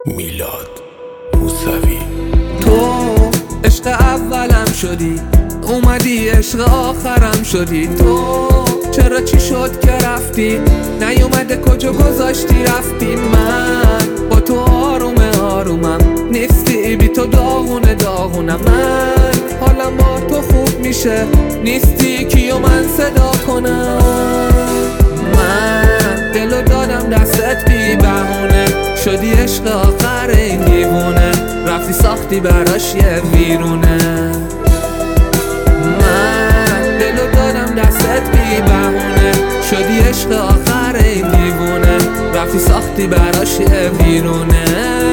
میلاد موسوی. تو عشق اولم شدی، اومدی عشق آخرم شدی. تو چرا چی شد که رفتی؟ نیومده کجا گذاشتی رفتی؟ من با تو آرومم نیستی، بی تو داغونم. من حالم با تو خوب میشه، نیستی کیو من صدا کنم؟ من دلو دادم دستت بی بهونه، شدی عشق آخر این دیوونه، رفتی ساختی براش یه ویرونه. من دلو دادم دستت بی بهونه، شدی عشق آخر این دیوونه، رفتی ساختی براش یه ویرونه.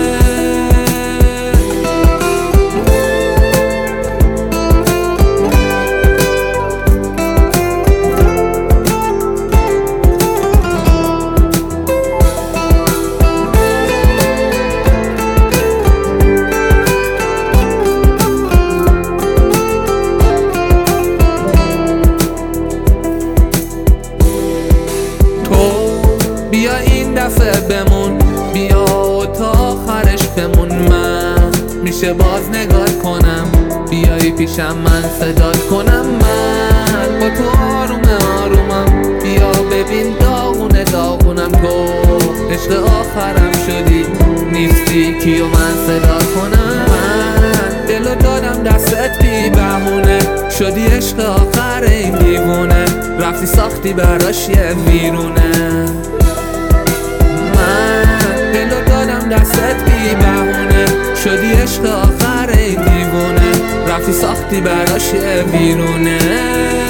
بیا این دفعه بمون، بیا تا آخرش بمون. من میشه باز نگاه کنم، بیایی پیشم من صدات کنم. من با تو آرومم، بیا ببین داغونم. گفت عشق آخرم شدی، نیستی کیو من صدا کنم؟ من دلو دادم دستت بی بهونه، شدی عشق آخر این دیوونه، رفتی ساختی براش یه ویرونه. دستت بی بهونه، شدی عشق آخر این دیوونه، رفتی ساختی براش یه ویرونه.